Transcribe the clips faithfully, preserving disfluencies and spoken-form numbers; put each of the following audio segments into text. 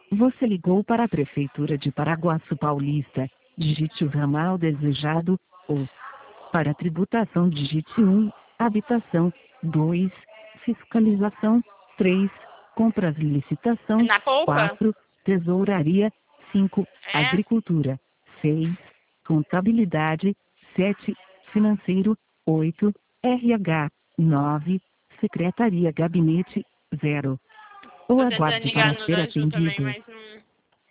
Você ligou para a Prefeitura de Paraguaçu Paulista. Digite o ramal desejado, ou para tributação digite um, habitação, dois, fiscalização, três, compras e licitação, Na polpa? quatro, tesouraria, cinco, É? agricultura, seis, contabilidade, sete, financeiro, oito, R H, nove, secretaria gabinete, zero. Ou Tô tentando aguarde ligar para no ser da Ju também, atendido. mas não...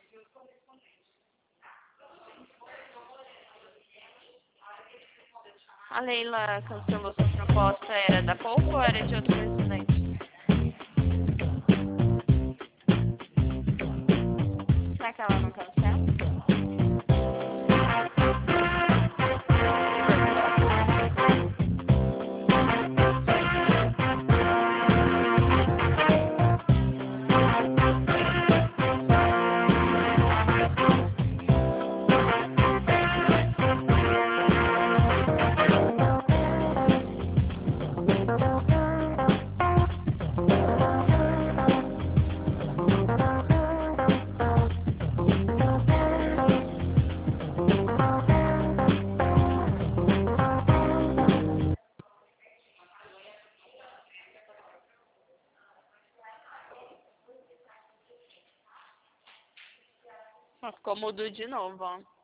A Leila cancelou sua proposta, era da polpa ou era de outro presidente? Será que ela não cancela? Ficou mudo de novo, ó.